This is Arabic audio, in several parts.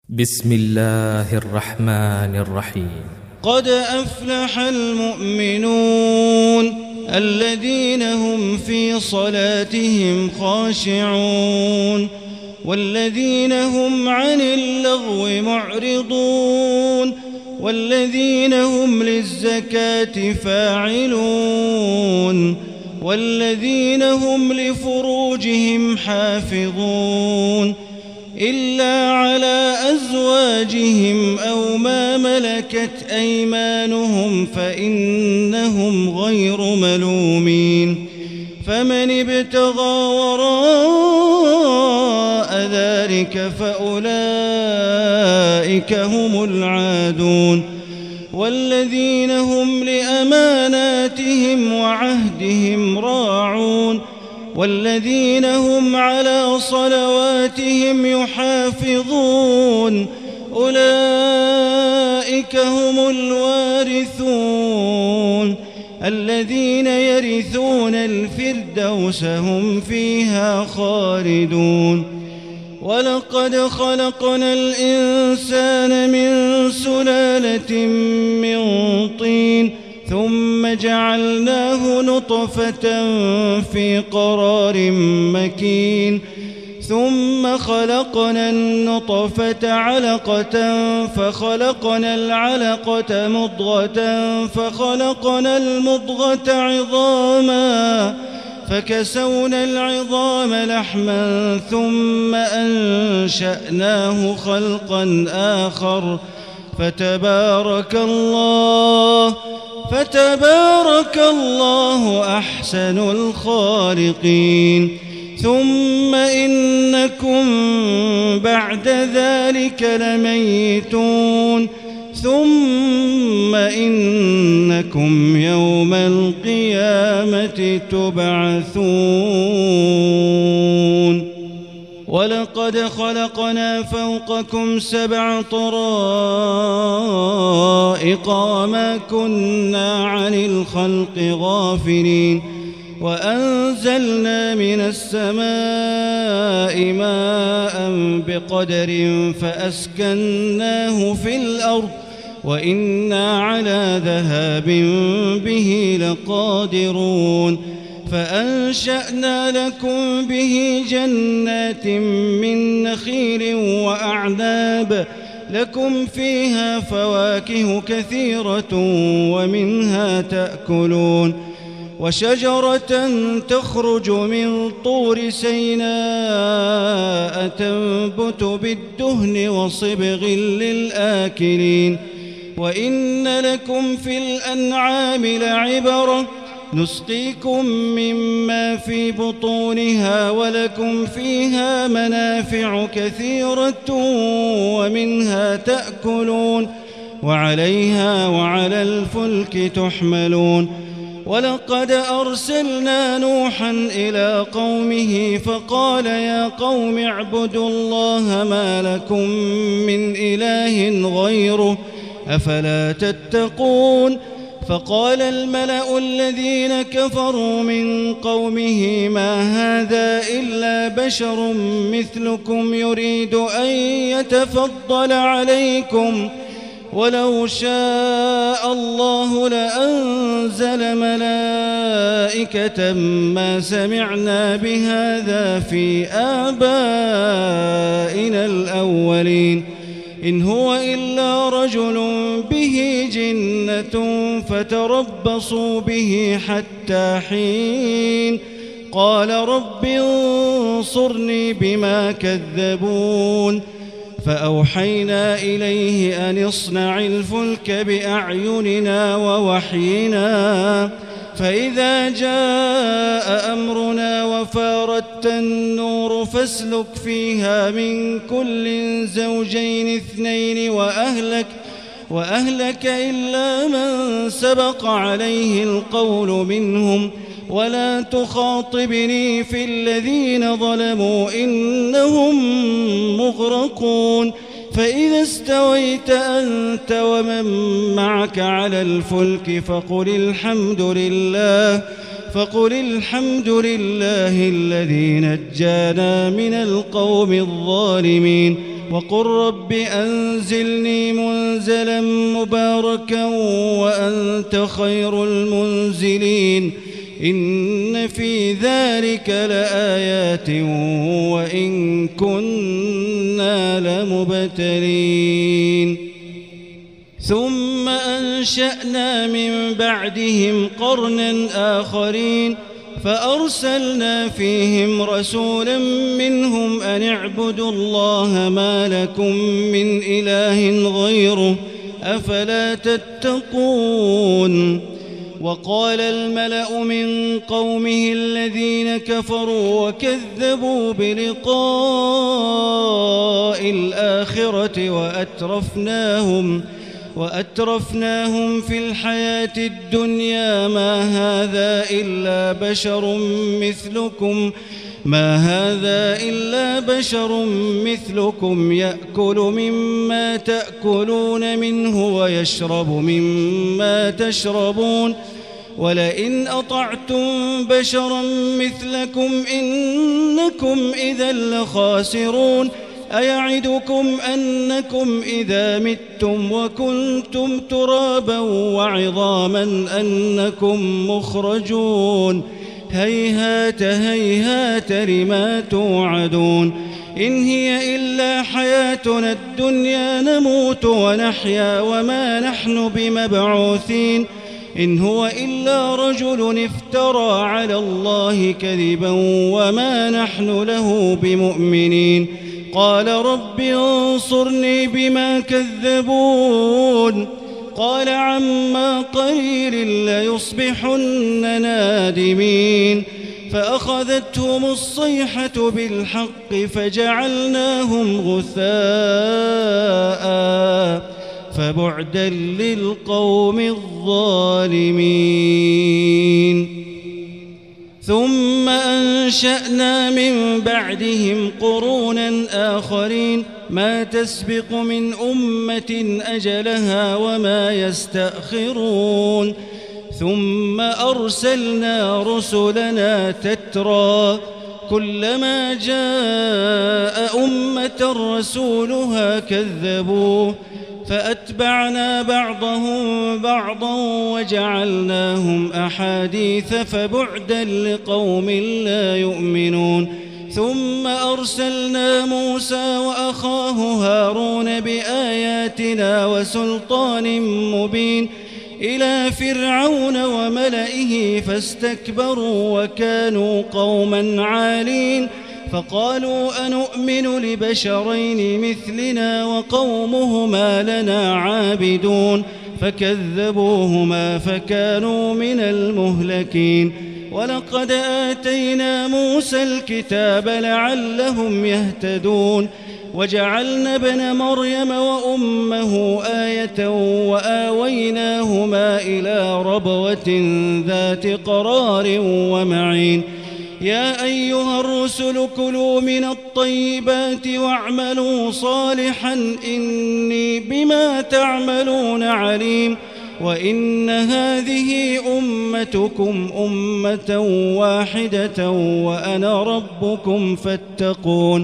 بسم الله الرحمن الرحيم. قد أفلح المؤمنون الذين هم في صلاتهم خاشعون والذين هم عن اللغو معرضون والذين هم للزكاة فاعلون والذين هم لفروجهم حافظون إلا على أزواجهم أو ما ملكت أيمانهم فإنهم غير ملومين فمن ابتغى وراء ذلك فأولئك هم العادون والذين هم لأماناتهم وعهدهم راعون والذين هم على صلواتهم يحافظون أولئك هم الوارثون الذين يرثون الفردوس هم فيها خالدون. ولقد خلقنا الإنسان من سلالة من طين ثم جعلناه نطفة في قرار مكين ثم خلقنا النطفة علقة فخلقنا العلقة مضغة فخلقنا المضغة عظاما فكسونا العظام لحما ثم أنشأناه خلقا آخر فتبارك الله أحسن الخالقين. ثم إنكم بعد ذلك لميتون ثم إنكم يوم القيامة تبعثون. ولقد خلقنا فوقكم 7 طرائق وما كنا عن الخلق غافلين وأنزلنا من السماء ماء بقدر فأسكناه في الأرض وإنا على ذهاب به لقادرون فأنشأنا لكم به جنات من نخيل وأعناب لكم فيها فواكه كثيرة ومنها تأكلون وشجرة تخرج من طور سيناء تنبت بالدهن وصبغ للآكلين وإن لكم في الأنعام لعبرة نسقيكم مما في بطونها ولكم فيها منافع كثيرة ومنها تأكلون وعليها وعلى الفلك تحملون. ولقد أرسلنا نوحا إلى قومه فقال يا قوم اعبدوا الله ما لكم من إله غيره أفلا تتقون. فقال الملأ الذين كفروا من قومه ما هذا إلا بشر مثلكم يريد أن يتفضل عليكم ولو شاء الله لأنزل ملائكة ما سمعنا بهذا في آبائنا الأولين إن هو إلا رجل به جنة فتربصوا به حتى حين. قال رب انصرني بما كذبون. فأوحينا إليه أن اصنع الفلك بأعيننا ووحينا فإذا جاء أمرنا وفارت النور فاسلك فيها من كل زوجين 2 وأهلك إلا من سبق عليه القول منهم ولا تخاطبني في الذين ظلموا إنهم مغرقون. فإذا استويت أنت ومن معك على الفلك فقل الحمد لله الذي نجانا من القوم الظالمين وقل رب أنزلني منزلا مباركا وأنت خير المنزلين إن في ذلك لآيات وإن كنا لمبتلين ثم أنشأنا من بعدهم قرنا آخرين فأرسلنا فيهم رسولا منهم أن اعبدوا الله ما لكم من إله غيره أفلا تتقون وقال الملأ من قومه الذين كفروا وكذبوا بلقاء الآخرة وأترفناهم في الحياة الدنيا ما هذا إلا بشر مثلكم يأكل مما تأكلون منه ويشرب مما تشربون ولئن أطعتم بشرا مثلكم إنكم إذا لخاسرون أيعدكم أنكم إذا متم وكنتم ترابا وعظاما أنكم مخرجون هيهات هيهات لما توعدون إن هي إلا حياتنا الدنيا نموت ونحيا وما نحن بمبعوثين إن هو إلا رجل افترى على الله كذبا وما نحن له بمؤمنين قال رب انصرني بما كذبون قال عما قليل ليصبحن نادمين فأخذتهم الصيحة بالحق فجعلناهم غثاء فبعدا للقوم الظالمين ثم أنشأنا من بعدهم قرونا آخرين ما تسبق من أمة أجلها وما يستأخرون ثم أرسلنا رسلنا تترى كلما جاء أمة رسولها كذبوه فأتبعنا بعضهم بعضا وجعلناهم أحاديث فبعدا لقوم لا يؤمنون ثم أرسلنا موسى وأخاه هارون بآياتنا وسلطان مبين إلى فرعون وملئه فاستكبروا وكانوا قوما عالين فقالوا أنؤمن لبشرين مثلنا وقومهما لنا عابدون فكذبوهما فكانوا من المهلكين ولقد آتينا موسى الكتاب لعلهم يهتدون وجعلنا ابن مريم وأمه آية وآويناهما إلى ربوة ذات قرار ومعين يا أيها الرسل كلوا من الطيبات واعملوا صالحا إني بما تعملون عليم وإن هذه أمتكم أمة واحدة وأنا ربكم فاتقون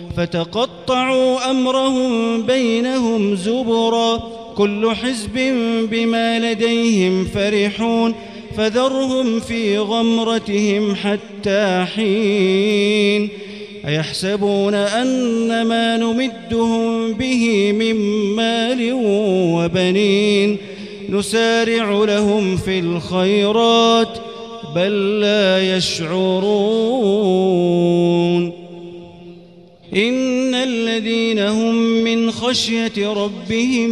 فتقطعوا أمرهم بينهم زبرا كل حزب بما لديهم فرحون فذرهم في غمرتهم حتى حين أيحسبون أن ما نمدهم به من مال وبنين نسارع لهم في الخيرات بل لا يشعرون إن الذين هم من خشية ربهم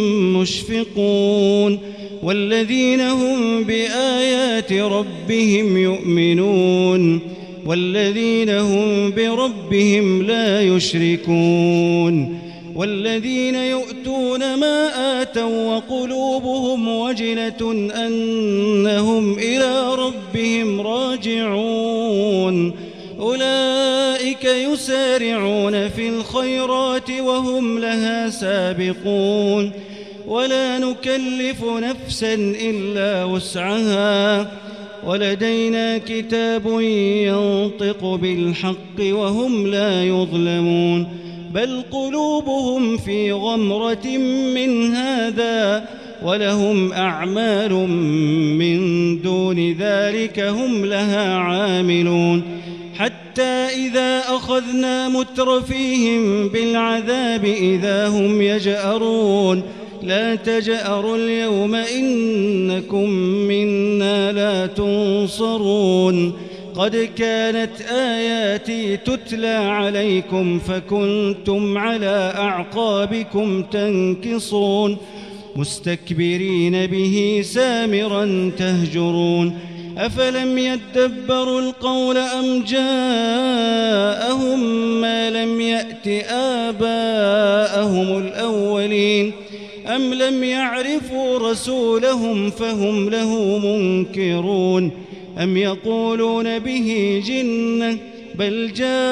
مشفقون والذين هم بآيات ربهم يؤمنون والذين هم بربهم لا يشركون والذين يؤتون ما آتوا وقلوبهم وجلة أنهم إلى ربهم راجعون أولئك يسارعون في الخيرات وهم لها سابقون ولا نكلف نفسا إلا وسعها ولدينا كتاب ينطق بالحق وهم لا يظلمون بل قلوبهم في غمرة من هذا ولهم أعمال من دون ذلك هم لها عاملون حتى إذا أخذنا مترفيهم بالعذاب إذا هم يجأرون لا تجأروا اليوم إنكم منا لا تنصرون قد كانت آياتي تتلى عليكم فكنتم على أعقابكم تنكصون مستكبرين به سامرا تهجرون أفلم يدبروا القول أم جاءهم ما لم يأت آباءهم الأولين أم لم يعرفوا رسولهم فهم له منكرون أم يقولون به جنة بل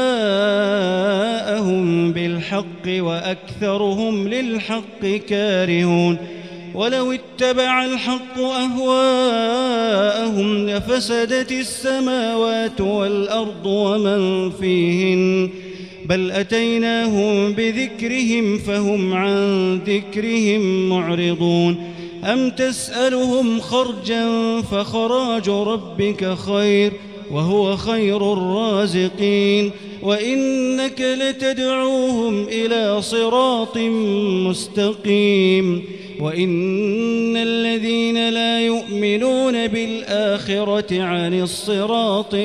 جاءهم بالحق وأكثرهم للحق كارهون ولو اتبع الحق أهواءهم لفسدت السماوات والأرض ومن فيهن بل أتيناهم بذكرهم فهم عن ذكرهم معرضون أم تسألهم خرجا فخراج ربك خير وهو خير الرازقين وإنك لتدعوهم إلى صراط مستقيم وإن الذين لا يؤمنون بالآخرة عن الصراط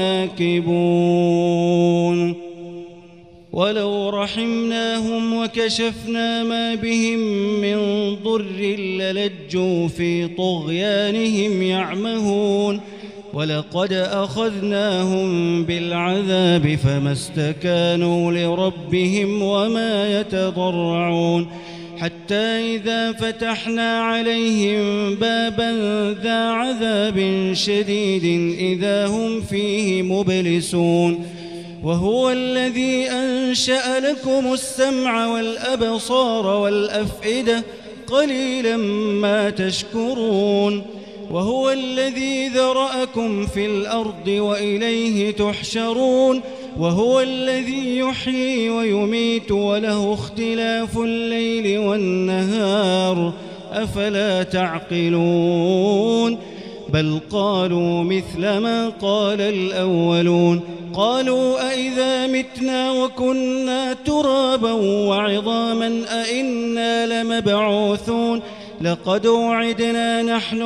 لناكبون ولو رحمناهم وكشفنا ما بهم من ضر للجوا في طغيانهم يعمهون ولقد أخذناهم بالعذاب فما استكانوا لربهم وما يتضرعون حتى إذا فتحنا عليهم بابا ذا عذاب شديد إذا هم فيه مبلسون وهو الذي أنشأ لكم السمع والأبصار والأفئدة قليلا ما تشكرون وهو الذي ذرأكم في الأرض وإليه تحشرون وهو الذي يحيي ويميت وله اختلاف الليل والنهار أفلا تعقلون بل قالوا مثل ما قال الأولون قالوا أئذا متنا وكنا ترابا وعظاما أئنا لمبعوثون لقد وعدنا نحن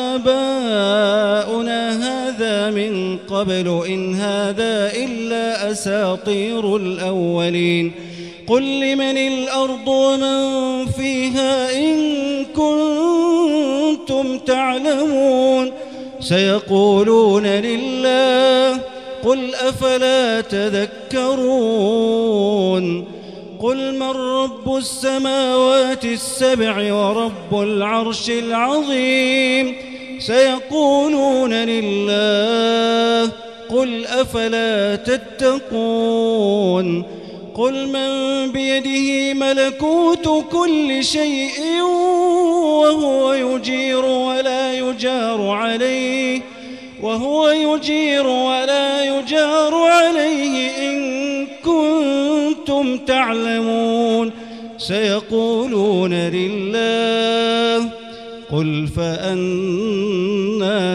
وآباؤنا هذا من قبل إن هذا إلا أساطير الأولين قل لمن الأرض ومن فيها إن كنتم تعلمون سيقولون لله قل أفلا تذكرون قل من رب السماوات السبع ورب العرش العظيم سيقولون لله قل أفلا تتقون قل من بيده ملكوت كل شيء وهو يجير ولا يجار عليه إن كنتم تعلمون سيقولون لله قل فأنى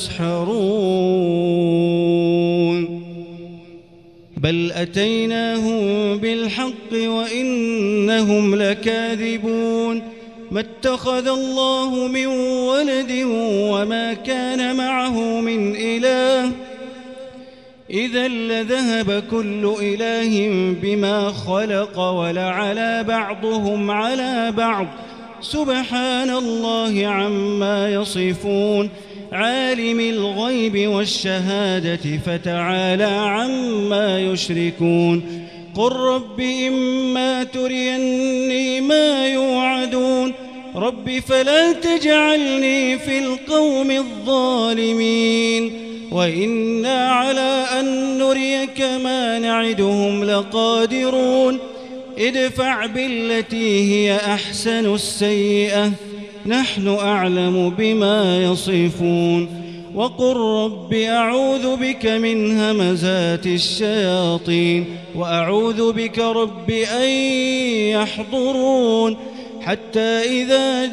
تسحرون بل أتيناهم بالحق وإنهم لكاذبون ما اتخذ الله من ولد وما كان معه من إله إذا لذهب كل إله بما خلق ولعلى بعضهم على بعض سبحان الله عما يصفون عالم الغيب والشهادة فتعالى عما يشركون قل رب إما تريني ما يوعدون رب فلا تجعلني في القوم الظالمين وإنا على أن نريك ما نعدهم لقادرون ادفع بالتي هي أحسن السيئة نحن أعلم بما يصفون وقل رب أعوذ بك من همزات الشياطين وأعوذ بك رب أن يحضرون حتى إذا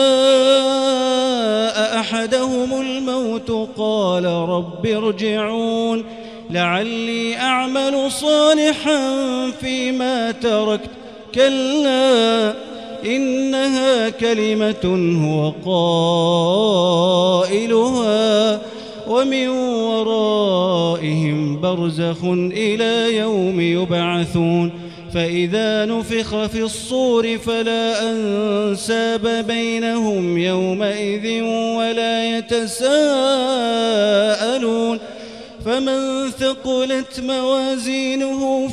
جاء أحدهم الموت قال رب ارجعون لعلي أعمل صالحا فيما تركت كلا إنها كلمة هو قائلها ومن ورائهم برزخ إلى يوم يبعثون فإذا نفخ في الصور فلا أنساب بينهم يومئذ ولا يتساءلون فمن ثقلت موازينه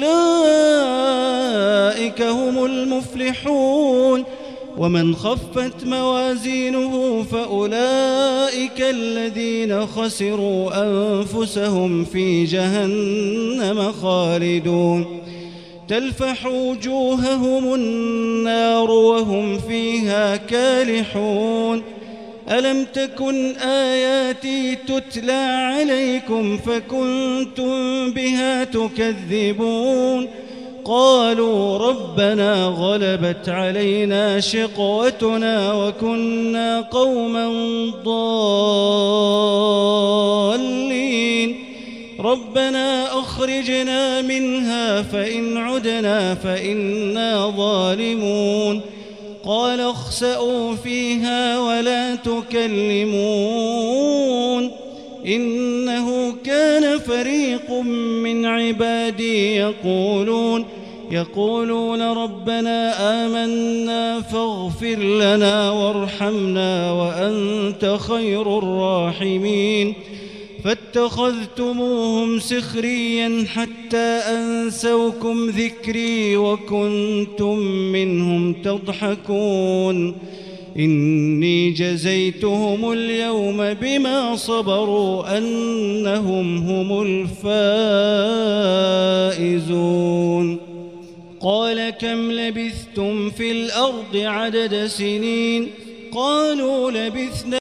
فأولئك هم المفلحون ومن خفت موازينه فأولئك الذين خسروا أنفسهم في جهنم خالدون تلفح وجوههم النار وهم فيها كالحون ألم تكن آياتي تتلى عليكم فكنتم بها تكذبون قالوا ربنا غلبت علينا شقوتنا وكنا قوما ضالين ربنا أخرجنا منها فإن عدنا فإنا ظالمون قال اخسئوا فيها ولا تكلمون إنه كان فريق من عبادي يقولون ربنا آمنا فاغفر لنا وارحمنا وأنت خير الراحمين فاتخذتموهم سخريا حتى أنسوكم ذكري وكنتم منهم تضحكون إني جزيتهم اليوم بما صبروا أنهم هم الفائزون قال كم لبثتم في الأرض عدد سنين قالوا لبثنا